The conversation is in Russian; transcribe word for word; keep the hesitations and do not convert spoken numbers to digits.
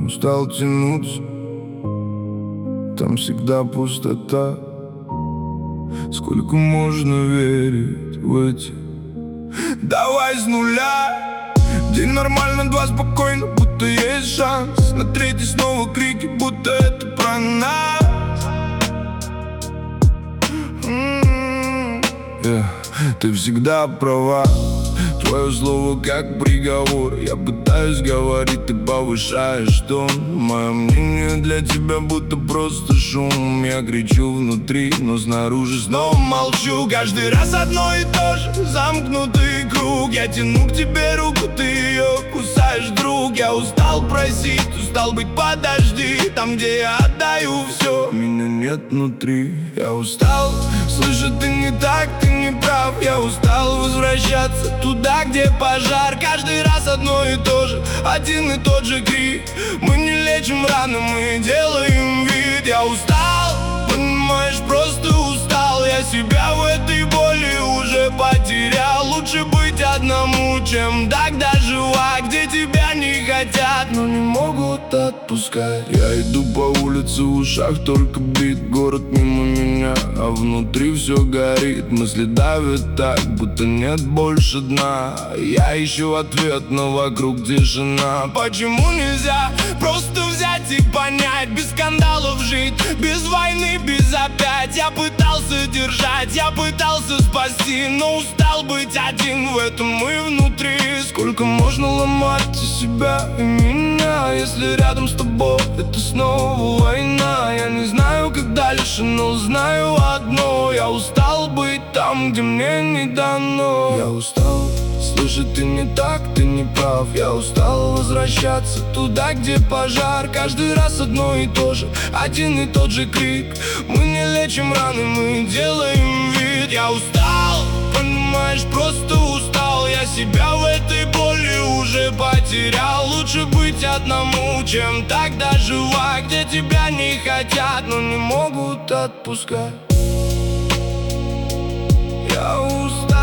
устал тянуться, там всегда пустота. Сколько можно верить в эти «давай с нуля». День нормально, два спокойно, будто есть шанс. На третий снова крики, будто это про нас. М-м-м. yeah. Ты всегда права, твое слово как приговор. Я пытаюсь говорить, ты повышаешь тон. Мое мнение для тебя будто просто шум. Я кричу внутри, но снаружи снова молчу. Каждый раз одно и то же, замкнутый круг. Я тяну к тебе руку, ты ее кусаешь, друг. Я устал просить, устал быть подожди. Там, где я отдаю все, меня нет внутри. Я устал слышать, ты не так, ты не прав. Я устал возвращаться туда, где пожар. Каждый раз одно и то же, один и тот же крик. Мы не лечим раны, мы делаем вид. Я устал, понимаешь, просто устал. Я себя в этой боли уже потерял. Лучше быть одному, чем тогда жива, где тебя не хотят, но не могут отпускать. Я иду по улице, в ушах только бит. Город мимо меня, а внутри все горит. Мысли давят так, будто нет больше дна. Я ищу ответ, но вокруг тишина. Почему нельзя просто взять и понять? Без скандалов жить, без войны, без опять. Я пытался держать, я пытался спасти, но устал быть один в этом и внутри. Сколько можно ломать и себя, и меня, если рядом с тобой это снова война. Я не знаю, как дальше, но знаю одно: я устал быть там, где мне не дано. Я устал слышать, ты не так, ты не прав. Я устал возвращаться туда, где пожар. Каждый раз одно и то же, один и тот же крик. Мы не лечим раны, мы делаем вид. Я устал, понимаешь, просто устал. Я себя в этой боли уже потерял. Лучше быть одному, чем тогда жива, где тебя не хотят, но не могут отпускать. Я устал.